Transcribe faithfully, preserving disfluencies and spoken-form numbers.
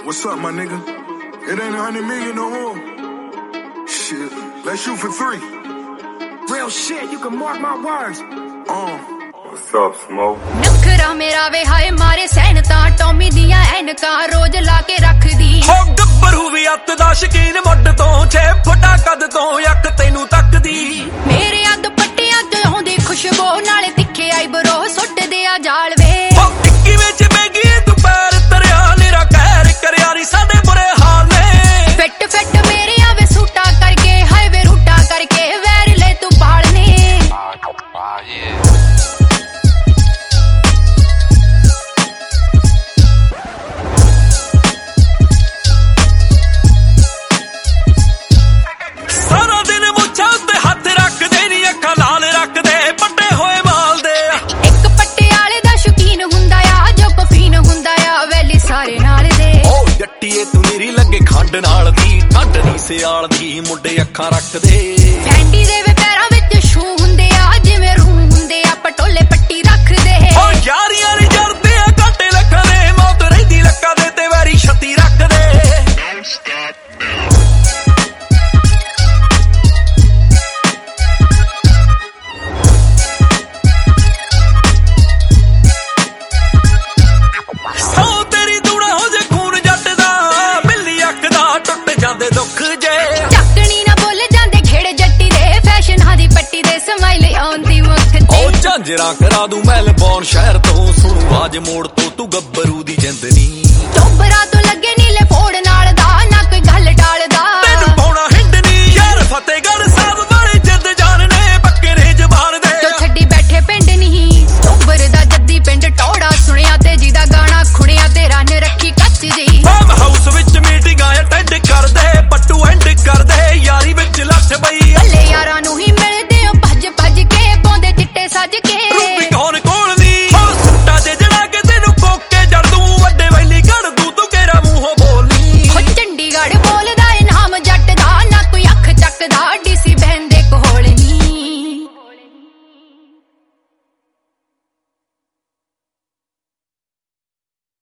What's up, my nigga? It ain't a hundred million no more. Shit, let's shoot for three. Real shit, you can mark my words. Uh. What's up, Smoke? नखरा मेरा वे हाय मारे सैनता Tommy दिया एनका रोज लाके रख दी हो गब्बरू भी अत दा शकीन मुੱਢ ਤੋਂ छे फुटा कद ਤੋਂ ਅੱਖ ਤੈਨੂੰ ਤੱਕਦੀ ਮੇਰੇ ਅੱਧ ਪੱਟੀਆਂ ਤੋਂ ਆਉਂਦੀ ਖੁਸ਼ਬੂ ਨਾਲੇ ਤਿੱਖੇ ਆਈਬਰੋ ਸੁੱਟਦੇ ਆ ਜਾਲ ਵੇ ਹੋ ਟਿੱਕੀ ਵਿੱਚ ਬੈਗੀ ਤੂੰ ਪੈਰ ਤਰਿਆ ਨਿਰਾ ਕਹਿਰ ਕਰਿਆ ਨੀ ਸਾਡੇ ਬੁਰੇ ਹਾਲ ਨੇ ਫਿੱਟ ਫਿੱਟ ਮੇਰੇ ਆਵੇ ਸੂਟਾ ਕਰਕੇ ਹਾਏ ਵੇ ਰੂਟਾ ਕਰਕੇ ਵੈਰ ਲੈ ਤੂੰ ਪਾਲਨੇ ਜੱਟੀਏ ਤੂੰ ਮੇਰੀ ਲੱਗੇ ਖੰਡ ਨਾਲ ਦੀ ਠੰਡ ਨਹੀਂ ਸਿਆਲ ਦੀ ਮੁੰਡੇ ਅੱਖਾਂ ਰੱਖਦੇ ਫੈਂਡੀ ਦੇ ਵੇ ਪੈਰਾਂ ਵਿੱਚ ਸ਼ੂ ਹੁੰਦੇ ਆ ਜਿਵੇਂ ਰੂਹ ਹੁੰਦੇ ਆ ਪਟੋਲੇ ਪੱਟੀ ਰੱਖਦੇ ਓ ਯਾਰੀਆਂ ਨੀ ਜਰਦੇ ਆ ਘਾਟੇ ਲੱਖਾਂ ਦੇ ਮੌਤ ਰਹਿੰਦੀ ਲੱਕਾਂ ਦੇ ਤੇ ਵੈਰੀ ਛੱਤੀ ਰੱਖਦੇ ਦੁੱਖ ਜੇ ਚੱਕਣੀ ਨਾ ਬੋਲੇ ਜਾਂਦੇ ਖੇੜੇ ਜੱਟੀ ਦੇ ਫੈਸ਼ਨ ਹਾਦੀ ਪੱਟੀ ਦੇ ਸਮਾਈਲ ਆਉਂਦੀ ਮੁੱਖ ਤੇ ਉਹ ਝਾਂਜਰਾ ਕਰਾ ਦੂੰ ਮੈਲਬੌਰਨ ਸ਼ਹਿਰ ਤੋਂ ਸੁਣੂ ਆਜ ਮੋੜ ਤੋਂ ਤੂੰ ਗੱਭਰੂ